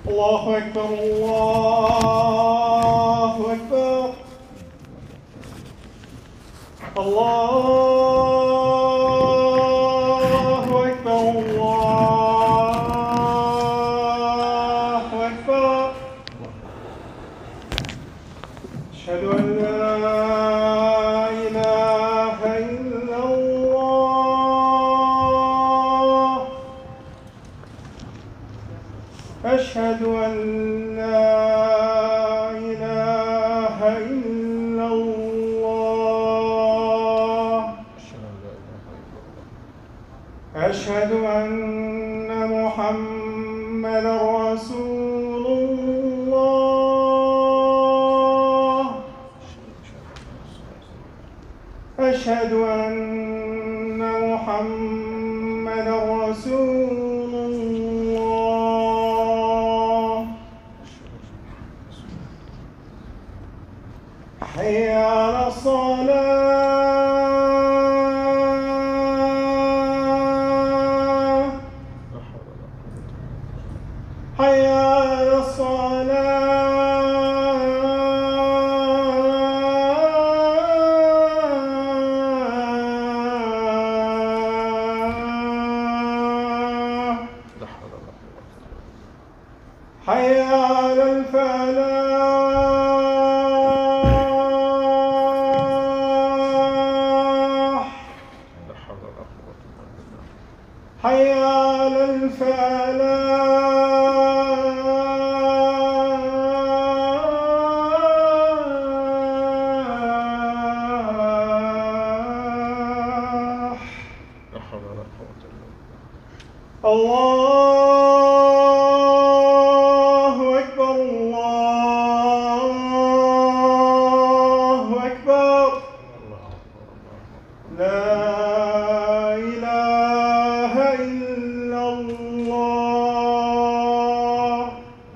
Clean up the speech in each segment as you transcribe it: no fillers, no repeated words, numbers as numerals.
الله أكبر الله أكبر الله أكبر الله أكبر أشهد أن لا إله إلا الله أشهد أن لا إله إلا الله أشهد أن محمدا رسول الله أشهد أن محمدا رسول الله حي على الصلاة حي على الصلاة حي على الفلاح حي على الفلاح الله أكبر الله أكبر لا إله إلا الله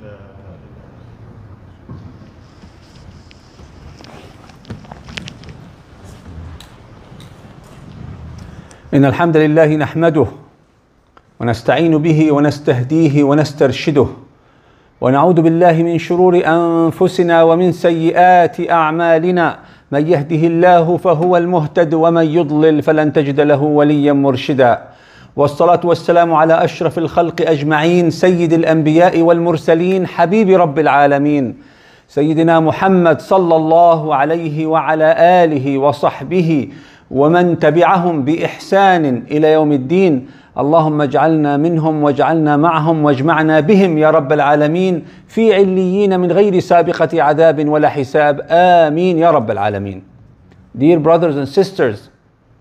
إن الحمد لله نحمده ونستعين به ونستهديه ونسترشده ونعوذ بالله من شرور أنفسنا ومن سيئات أعمالنا من يهده الله فهو المهتد ومن يضلل فلن تجد له وليا مرشدا والصلاة والسلام على أشرف الخلق أجمعين سيد الأنبياء والمرسلين حبيب رب العالمين سيدنا محمد صلى الله عليه وعلى آله وصحبه ومن تبعهم بإحسان إلى يوم الدين. اللهم اجعلنا منهم واجعلنا معهم واجمعنا بهم يا رب العالمين في عليين من غير سابقة عذاب ولا حساب. آمين يا رب العالمين. Dear brothers and sisters,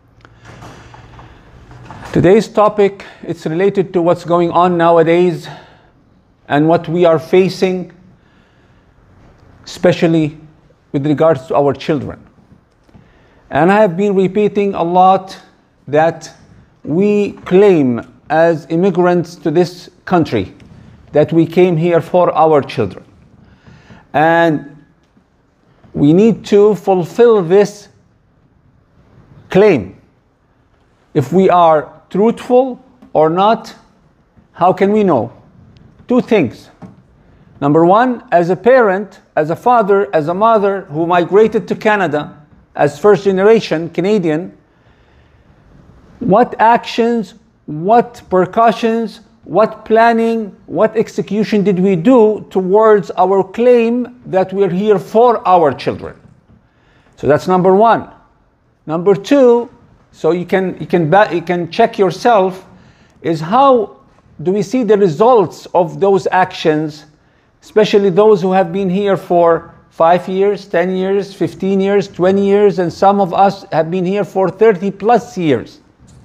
today's topic is related to what's going on nowadays and what we are facing, especially with regards to our children. And I have been repeating a lot that we claim as immigrants to this country that we came here for our children. And we need to fulfill this claim. If we are truthful or not, how can we know? Two things. Number one, as a parent, as a father, as a mother who migrated to Canada as first generation Canadian, what actions, what precautions, what planning, what execution did we do towards our claim that we're here for our children? So that's number one. Number two, so you can check yourself, is how do we see the results of those actions, especially those who have been here for 5 years, 10 years, 15 years, 20 years, and some of us have been here for 30 plus years.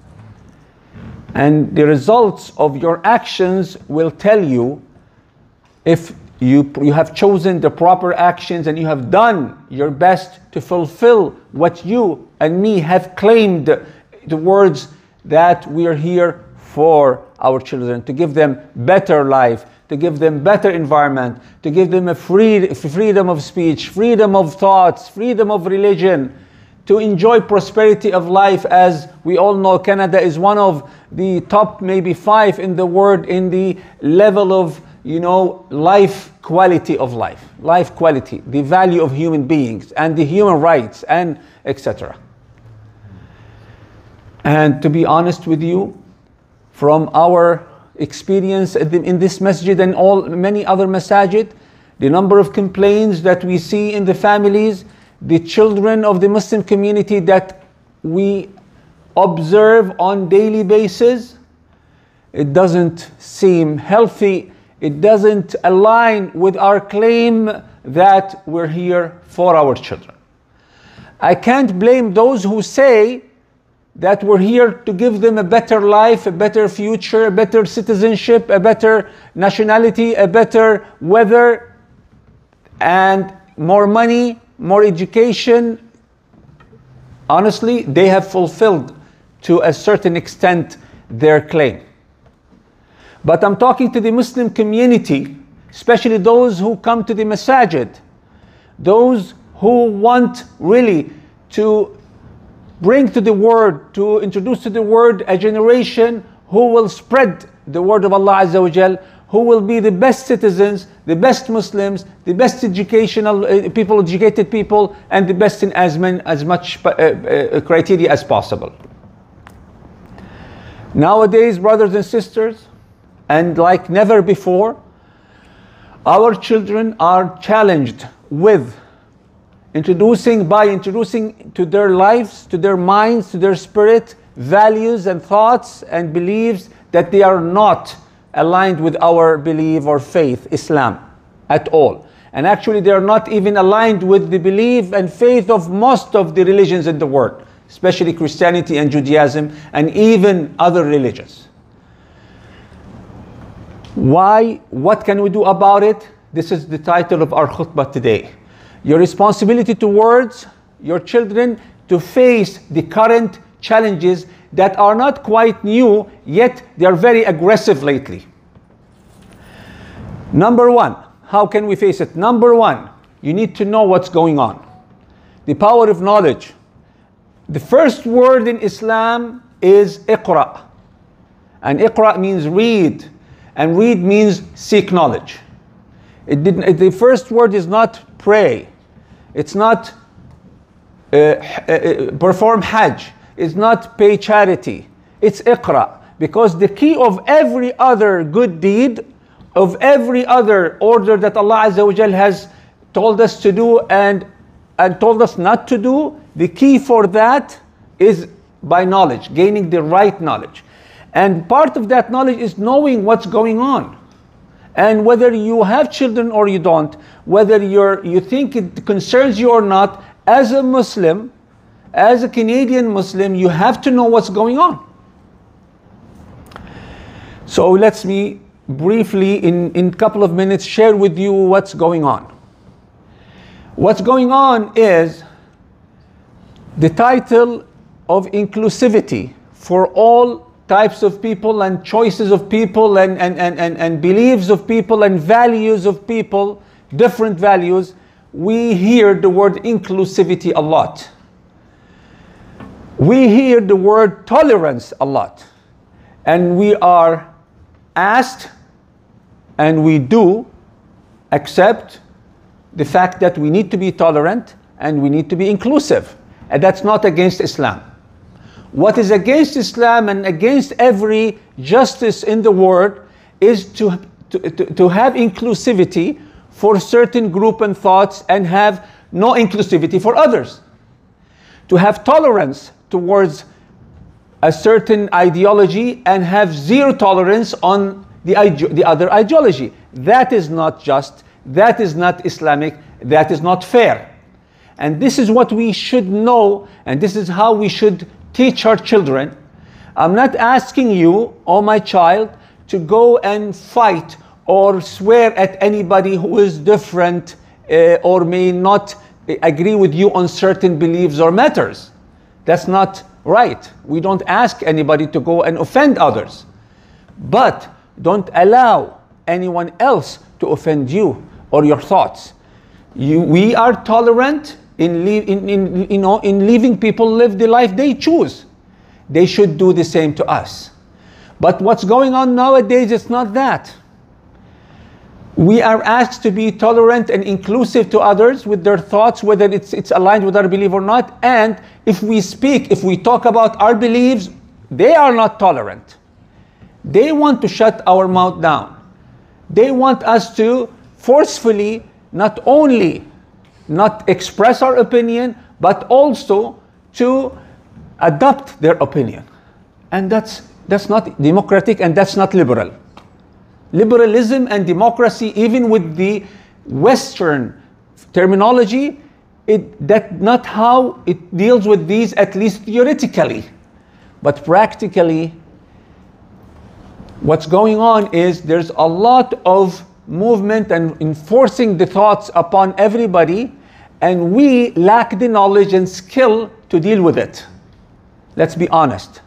And the results of your actions will tell you if you have chosen the proper actions and you have done your best to fulfill what you and me have claimed towards that we are here for our children, to give them better life, to give them better environment, to give them a freedom of speech, freedom of thoughts, freedom of religion, to enjoy prosperity of life. As we all know, Canada is one of the top maybe 5 in the world in the level of life quality of life quality, the value of human beings and the human rights and etc. And to be honest with you, from our experience in this masjid and many other masajid, the number of complaints that we see in the families, the children of the Muslim community that we observe on daily basis, it doesn't seem healthy. It doesn't align with our claim that we're here for our children. I can't blame those who say that we're here to give them a better life, a better future, a better citizenship, a better nationality, a better weather, and more money, more education. Honestly, they have fulfilled to a certain extent their claim. But I'm talking to the Muslim community, especially those who come to the masajid, those who want really to bring to the word, to introduce to the word a generation who will spread the word of Allah Azza wa Jal, who will be the best citizens, the best Muslims, the best educational people, educated people, and the best in as much criteria as possible. Nowadays, brothers and sisters, and like never before, our children are challenged with introducing to their lives, to their minds, to their spirit, values and thoughts and beliefs that they are not aligned with our belief or faith, Islam, at all. And actually they are not even aligned with the belief and faith of most of the religions in the world, especially Christianity and Judaism and even other religions. Why? What can we do about it? This is the title of our khutbah today. Your responsibility towards your children to face the current challenges that are not quite new, yet they are very aggressive lately. Number one, how can we face it? Number one, you need to know what's going on. The power of knowledge. The first word in Islam is iqra. And iqra means read. And read means seek knowledge. The first word is not pray. It's not perform hajj. It's not pay charity. It's iqra. Because the key of every other good deed, of every other order that Allah Azza wa Jal has told us to do and told us not to do, the key for that is by knowledge, gaining the right knowledge. And part of that knowledge is knowing what's going on. And whether you have children or you don't, whether you think it concerns you or not, as a Muslim, as a Canadian Muslim, you have to know what's going on. So let me briefly, in a couple of minutes, share with you what's going on. What's going on is the title of inclusivity for all types of people and choices of people and beliefs of people and values of people, different values. We hear the word inclusivity a lot. We hear the word tolerance a lot. And we are asked, and we do accept the fact that we need to be tolerant and we need to be inclusive. And that's not against Islam. What is against Islam and against every justice in the world is to have inclusivity for certain group and thoughts and have no inclusivity for others. To have tolerance towards a certain ideology and have zero tolerance on the other ideology. That is not just, that is not Islamic, that is not fair. And this is what we should know, and this is how we should teach our children. I'm not asking you, oh my child, to go and fight or swear at anybody who is different or may not agree with you on certain beliefs or matters. That's not right. We don't ask anybody to go and offend others. But don't allow anyone else to offend you or your thoughts. We are tolerant in leaving people live the life they choose. They should do the same to us. But what's going on nowadays is not that. We are asked to be tolerant and inclusive to others with their thoughts, whether it's aligned with our belief or not. And if we speak, if we talk about our beliefs, they are not tolerant. They want to shut our mouth down. They want us to forcefully not only not express our opinion, but also to adopt their opinion. And that's not democratic, and that's not liberal. Liberalism and democracy, even with the Western terminology, that's not how it deals with these, at least theoretically. But practically, what's going on is there's a lot of movement and enforcing the thoughts upon everybody, and we lack the knowledge and skill to deal with it. Let's be honest.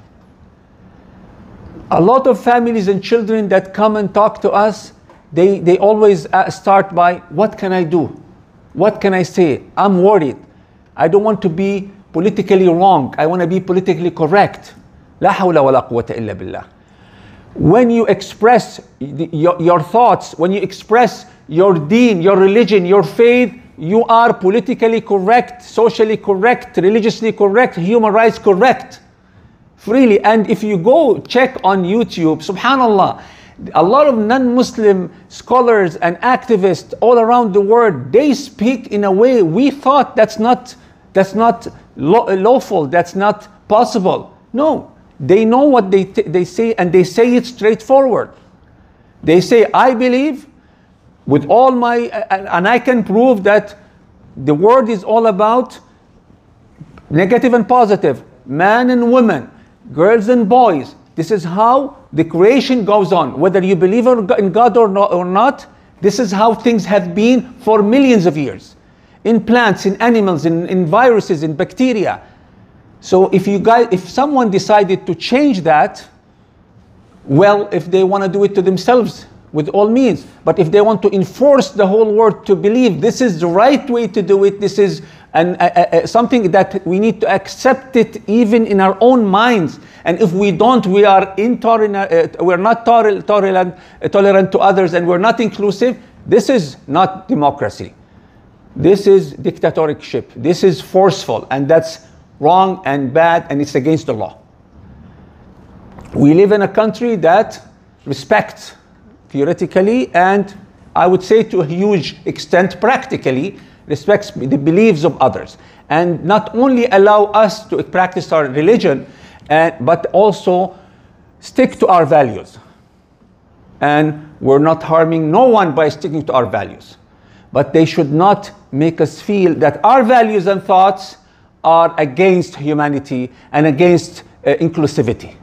A lot of families and children that come and talk to us, they always start by, what can I do? What can I say? I'm worried. I don't want to be politically wrong. I want to be politically correct. La hawla wa la quwwata illa billah. When you express your thoughts, when you express your deen, your religion, your faith, you are politically correct, socially correct, religiously correct, human rights correct. Freely. And if you go check on YouTube, subhanallah, a lot of non-Muslim scholars and activists all around the world, they speak in a way we thought that's not lawful, that's not possible. No, they know what they say, and they say it straightforward. They say, I believe with all my, and I can prove that the word is all about negative and positive, man and woman, girls and boys. This is how the creation goes on. Whether you believe in God or not, this is how things have been for millions of years. In plants, in animals, in viruses, in bacteria. So if someone decided to change that, well, if they want to do it to themselves, with all means. But if they want to enforce the whole world to believe this is the right way to do it, this is something that we need to accept it even in our own minds. And if we don't, we are intolerant, we're not tolerant to others, and we're not inclusive. This is not democracy. This is dictatorship. This is forceful, and that's wrong and bad, and it's against the law. We live in a country that respects, theoretically, and I would say to a huge extent practically, respects the beliefs of others, and not only allow us to practice our religion, but also stick to our values. And we're not harming no one by sticking to our values. But they should not make us feel that our values and thoughts are against humanity and against inclusivity.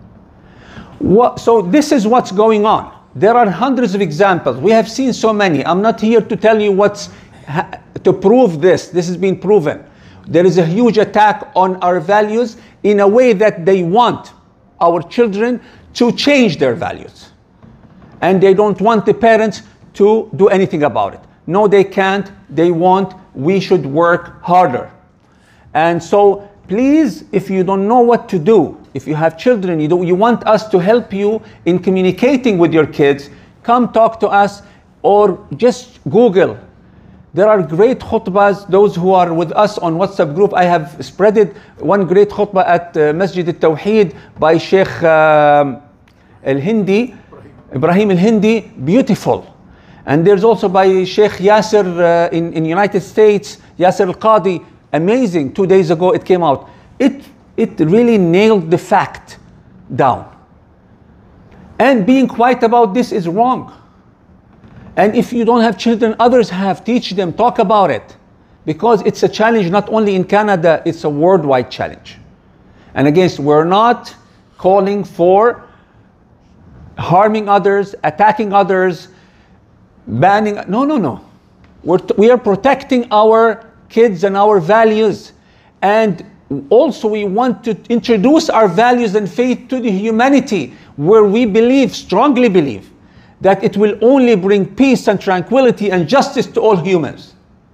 So this is what's going on. There are hundreds of examples. We have seen so many. I'm not here to tell you to prove this. This has been proven. There is a huge attack on our values in a way that they want our children to change their values. And they don't want the parents to do anything about it. No, they can't. They won't. We should work harder. And so please, if you don't know what to do, if you have children, you want us to help you in communicating with your kids, come talk to us, or just Google. There are great khutbahs. Those who are with us on WhatsApp group, I have spreaded one great khutbah at Masjid al-Tawheed by Sheikh al-Hindi, Ibrahim al-Hindi, beautiful. And there's also by Sheikh Yasser in United States, Yasser al-Qadi, amazing. 2 days ago it came out. It really nailed the fact down. And being quiet about this is wrong. And if you don't have children, others have. Teach them, talk about it. Because it's a challenge not only in Canada, it's a worldwide challenge. And again, we're not calling for harming others, attacking others, banning. No. We are protecting our kids and our values. And also we want to introduce our values and faith to the humanity, where we believe, strongly believe, that it will only bring peace and tranquility and justice to all humans.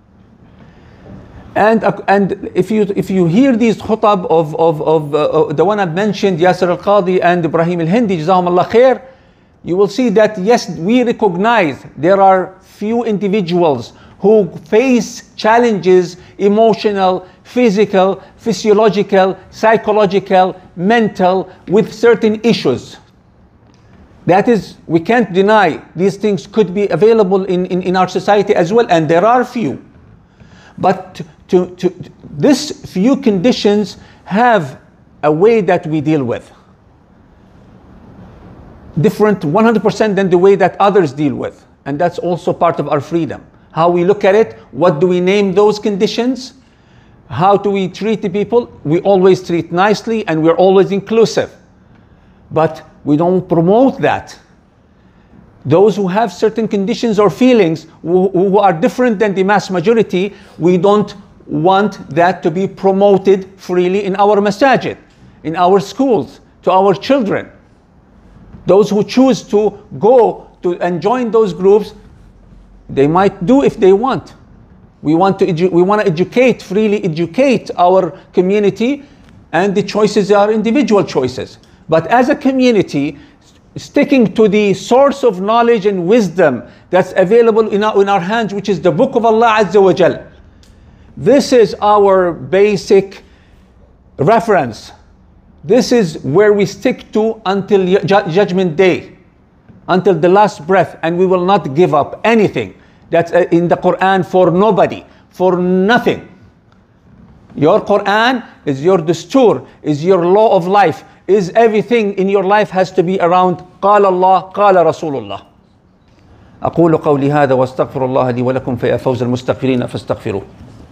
And if you hear these khutab of the one I've mentioned, Yasser al-Qadi and Ibrahim al-Hindi, Jazahum Allah khair, you will see that yes, we recognize there are few individuals who face challenges, emotional, physical, physiological, psychological, mental, with certain issues. That is, we can't deny these things could be available in our society as well, and there are few. But this few conditions have a way that we deal with. Different 100% than the way that others deal with. And that's also part of our freedom. How we look at it, what do we name those conditions? How do we treat the people? We always treat nicely and we're always inclusive. But we don't promote that. Those who have certain conditions or feelings who are different than the mass majority, we don't want that to be promoted freely in our masajid, in our schools, to our children. Those who choose to go to and join those groups, they might do if they want. We want to educate, freely educate our community, and the choices are individual choices. But as a community, sticking to the source of knowledge and wisdom that's available in our hands, which is the Book of Allah Azza wa Jal. This is our basic reference. This is where we stick to until Judgment Day, until the last breath, and we will not give up anything that's in the Quran for nobody, for nothing. Your Quran is your dastur, is your law of life, is everything in your life has to be around قال الله قال رسول الله. أقول قولي هذا واستغفر الله لي ولكم فيا فوز المستغفرين فاستغفروه.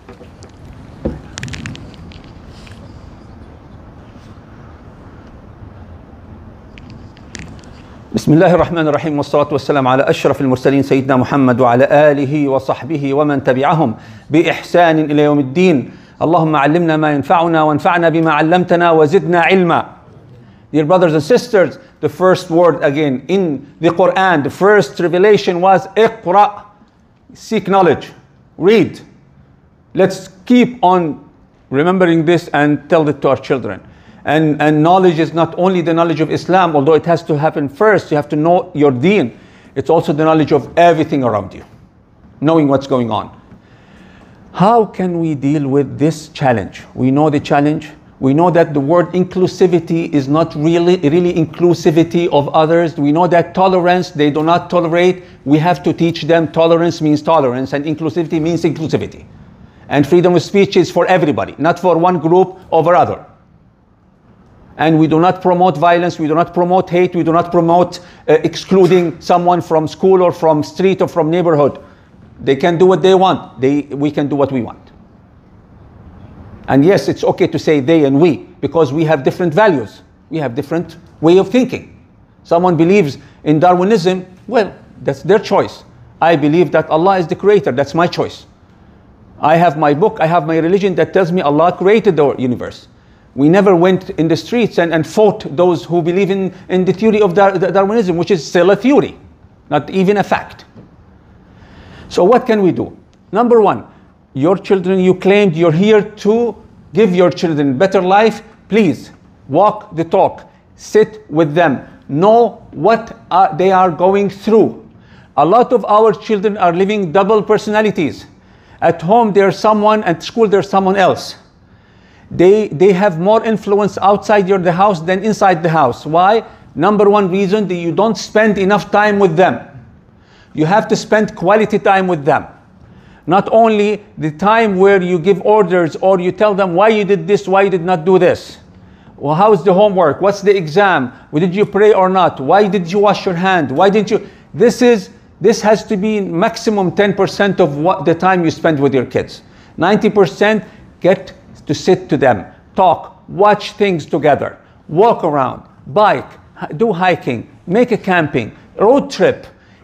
بسم الله الرحمن الرحيم والصلاة والسلام على أشرف المرسلين سيدنا محمد وعلى آله وصحبه ومن تبعهم بإحسان إلى يوم الدين. اللهم علمنا ما ينفعنا وانفعنا بما علمتنا وزدنا علما. Dear brothers and sisters, the first word again in the Quran, the first revelation was Iqra. Seek knowledge, read. Let's keep on remembering this and tell it to our children. And knowledge is not only the knowledge of Islam, although it has to happen first. You have to know your deen. It's also the knowledge of everything around you, knowing what's going on. How can we deal with this challenge? We know the challenge. We know that the word inclusivity is not really inclusivity of others. We know that tolerance, they do not tolerate. We have to teach them tolerance means tolerance, and inclusivity means inclusivity. And freedom of speech is for everybody, not for one group over other. And we do not promote violence, we do not promote hate, we do not promote excluding someone from school or from street or from neighborhood. They can do what they want, we can do what we want. And yes, it's okay to say they and we, because we have different values. We have different way of thinking. Someone believes in Darwinism, well, that's their choice. I believe that Allah is the creator, that's my choice. I have my book, I have my religion that tells me Allah created the universe. We never went in the streets and fought those who believe in the theory of Darwinism, which is still a theory, not even a fact. So what can we do? Number one, your children, you claimed you're here to give your children better life. Please walk the talk, sit with them, know what they are going through. A lot of our children are living double personalities. At home there's someone, at school there's someone else. They have more influence outside the house than inside the house. Why? Number one reason, that you don't spend enough time with them. You have to spend quality time with them. Not only the time where you give orders or you tell them why you did this, why you did not do this. Well, how is the homework? What's the exam? Did you pray or not? Why did you wash your hand? Why didn't you? This has to be maximum 10% of what the time you spend with your kids. 90% get to sit to them, talk, watch things together, walk around, bike, do hiking, make a camping, road trip,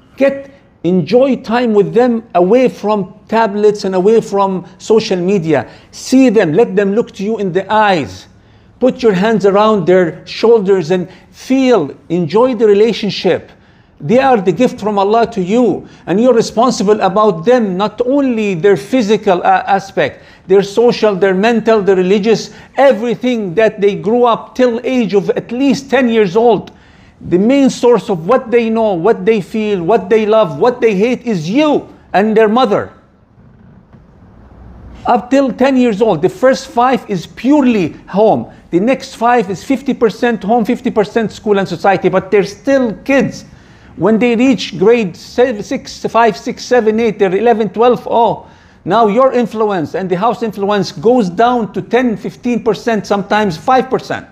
enjoy time with them away from tablets and away from social media. See them, let them look to you in the eyes. Put your hands around their shoulders and feel, enjoy the relationship. They are the gift from Allah to you, and you're responsible about them, not only their physical aspect, their social, their mental, their religious, everything that they grew up till age of at least 10 years old. the main source of what they know, what they feel, what they love, what they hate is you and their mother. Up till 10 years old, the first 5 is purely home. The next 5 is 50% home, 50% school and society, but they're still kids. When they reach grade 5, 6, 7, 8, they're 11, 12, oh, now your influence and the house influence goes down to 10, 15%, sometimes 5%.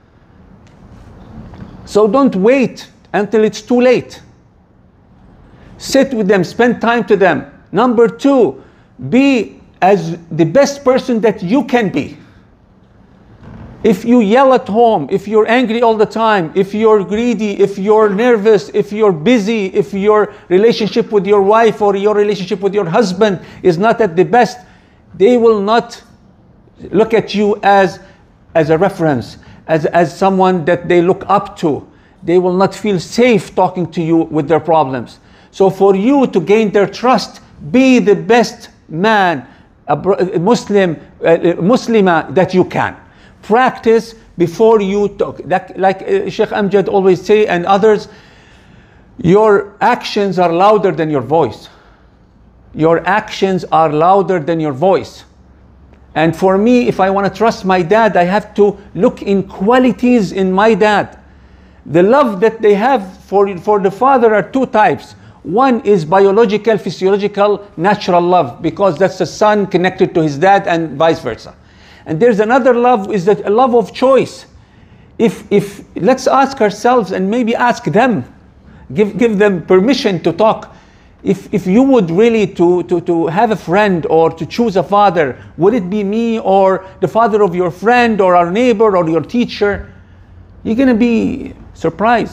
So don't wait until it's too late. Sit with them, spend time to them. Number 2, be as the best person that you can be. If you yell at home, if you're angry all the time, if you're greedy, if you're nervous, if you're busy, if your relationship with your wife or your relationship with your husband is not at the best, they will not look at you as a reference, as someone that they look up to. They will not feel safe talking to you with their problems. So for you to gain their trust, be the best man, a Muslimah that you can. Practice before you talk. Like Sheikh Amjad always say, and others, your actions are louder than your voice. Your actions are louder than your voice. And for me, if I want to trust my dad, I have to look in qualities in my dad. The love that they have for the father are 2 types. One is biological, physiological, natural love, because that's the son connected to his dad and vice versa. And there's another love, is that a love of choice. If let's ask ourselves and maybe ask them, give them permission to talk. If you would really to have a friend or to choose a father, would it be me or the father of your friend or our neighbor or your teacher? You're going to be surprised.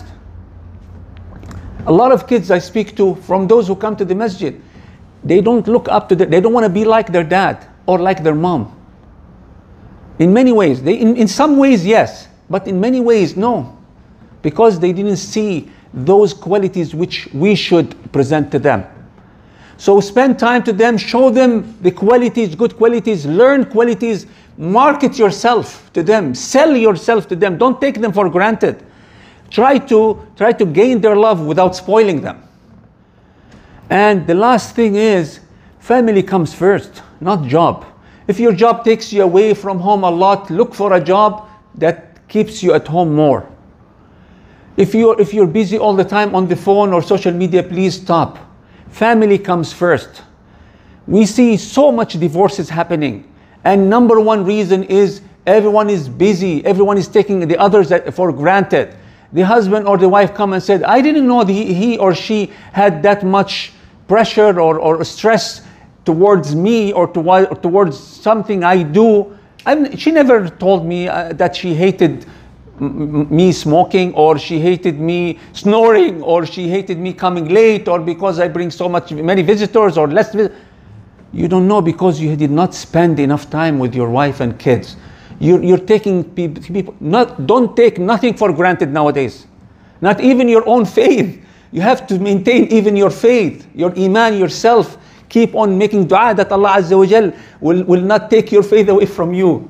A lot of kids I speak to, from those who come to the masjid, they don't look up to they don't want to be like their dad or like their mom. In many ways, in some ways yes, but in many ways no, because they didn't see those qualities which we should present to them. So spend time to them, show them the qualities, good qualities, learn qualities, market yourself to them, sell yourself to them, don't take them for granted. Try to gain their love without spoiling them. And the last thing is, family comes first, not job. If your job takes you away from home a lot, look for a job that keeps you at home more. If you're busy all the time on the phone or social media, please stop. Family comes first. We see so much divorces happening, and number 1 reason is everyone is busy. Everyone is taking the others for granted. The husband or the wife come and said, I didn't know he or she had that much pressure or stress towards me or towards something I do. She never told me that she hated me smoking, or she hated me snoring, or she hated me coming late, or because I bring many visitors or less visitors. You don't know, because you did not spend enough time with your wife and kids. You're taking people, don't take nothing for granted nowadays. Not even your own faith. You have to maintain even your faith, your iman, yourself. Keep on making dua that Allah Azza wa Jal will not take your faith away from you.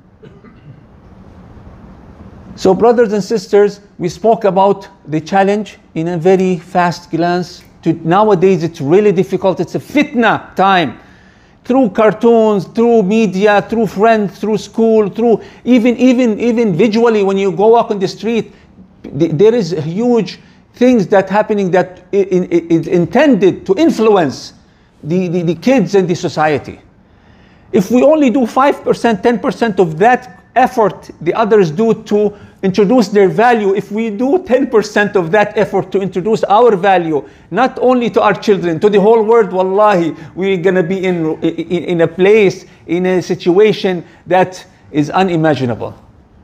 So brothers and sisters, we spoke about the challenge in a very fast glance. Nowadays it's really difficult. It's a fitna time. Through cartoons, through media, through friends, through school, through even visually, when you go walk on the street, there is huge things that happening that is intended to influence the kids and the society. If we only do 5%, 10% of that effort the others do to introduce their value, if we do 10% of that effort to introduce our value, not only to our children, to the whole world, wallahi, we're going to be in a place, in a situation that is unimaginable.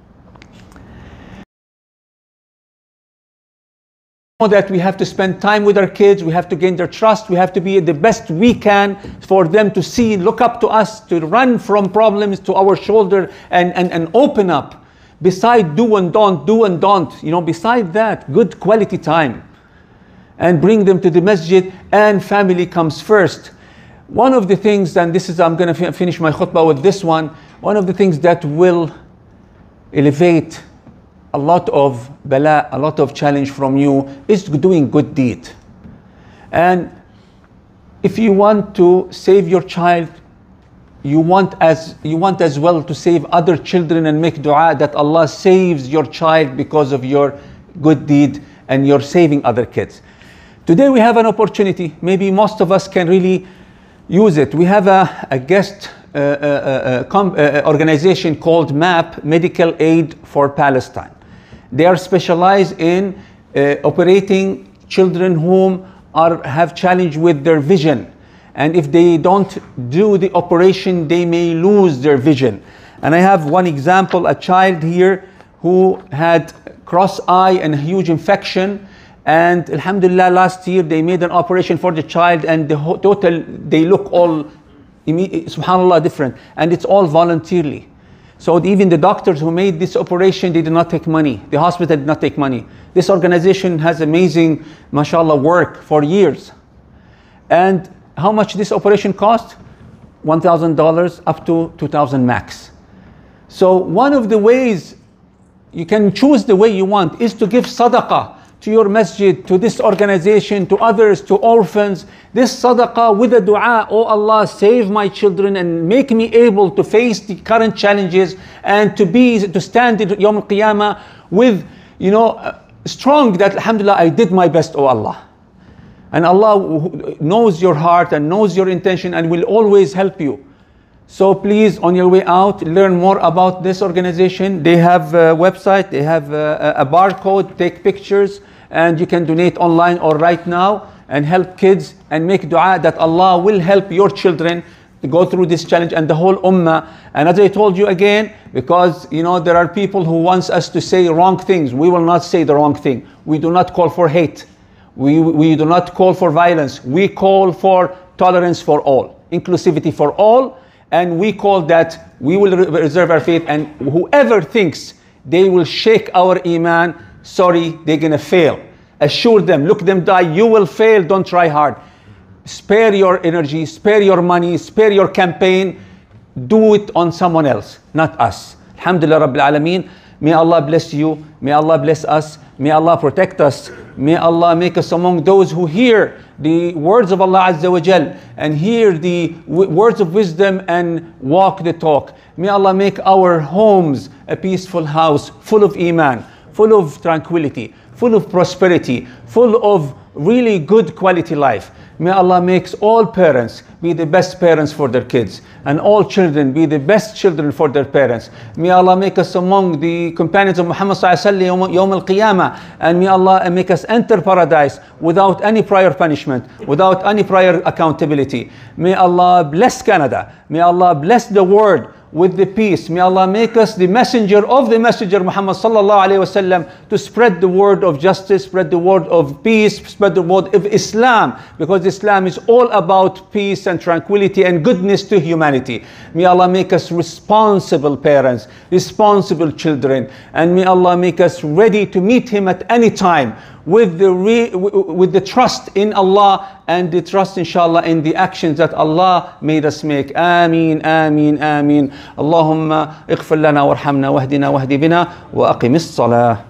That we have to spend time with our kids, we have to gain their trust, we have to be the best we can for them to see, look up to us, to run from problems to our shoulder and open up. Beside do and don't, beside that, good quality time. And bring them to the masjid, and family comes first. One of the things, and this is, I'm going to finish my khutbah with this one, one of the things that will elevate a lot of bala, a lot of challenge from you is doing good deed. And if you want to save your child, you want as well to save other children and make dua that Allah saves your child because of your good deed and you're saving other kids. Today we have an opportunity. Maybe most of us can really use it. We have a guest organization called MAP, Medical Aid for Palestine. They are specialized in operating children whom have challenge with their vision. And if they don't do the operation, they may lose their vision. And I have one example, a child here who had cross eye and a huge infection. And alhamdulillah, last year they made an operation for the child, and they look all, subhanallah, different. And it's all voluntarily. So even the doctors who made this operation, they did not take money. The hospital did not take money. This organization has amazing, mashallah, work for years. And how much this operation cost? $1,000 up to $2,000 max. So one of the ways you can choose the way you want is to give sadaqah to your masjid, to this organization, to others, to orphans. This sadaqah with a dua, oh Allah, save my children and make me able to face the current challenges and to stand in Yawm al-Qiyamah with, strong that alhamdulillah, I did my best, oh Allah. And Allah knows your heart and knows your intention and will always help you. So please, on your way out, learn more about this organization. They have a website, they have a barcode, take pictures, and you can donate online or right now and help kids and make dua that Allah will help your children to go through this challenge and the whole ummah. And as I told you again, because there are people who want us to say wrong things. We will not say the wrong thing. We do not call for hate. We do not call for violence. We call for tolerance for all, inclusivity for all, and we call that we will reserve our faith, and whoever thinks they will shake our iman, sorry, they're going to fail. Assure them, look them die, you will fail, don't try hard. Spare your energy, spare your money, spare your campaign, do it on someone else, not us. Alhamdulillah Rabbil Alameen. May Allah bless you, may Allah bless us, may Allah protect us, may Allah make us among those who hear the words of Allah Azza wa Jal and hear the words of wisdom and walk the talk. May Allah make our homes a peaceful house, full of iman, full of tranquility, full of prosperity, full of really good quality life. May Allah make all parents be the best parents for their kids, and all children be the best children for their parents. May Allah make us among the companions of Muhammad sallallahu alaihi wasallam Yawm al-Qiyamah, and may Allah make us enter paradise without any prior punishment, without any prior accountability. May Allah bless Canada. May Allah bless the world with the peace. May Allah make us the messenger of the messenger Muhammad sallallahu alaihi wasallam to spread the word of justice, spread the word of peace, spread the word of Islam, because Islam is all about peace and tranquility and goodness to humanity. May Allah make us responsible parents, responsible children, and may Allah make us ready to meet Him at any time with the trust in Allah and the trust inshallah in the actions that Allah made us make. Ameen, ameen, ameen. Allahumma ighfir lana warhamna wahdina wahdi bina wa aqimis salah.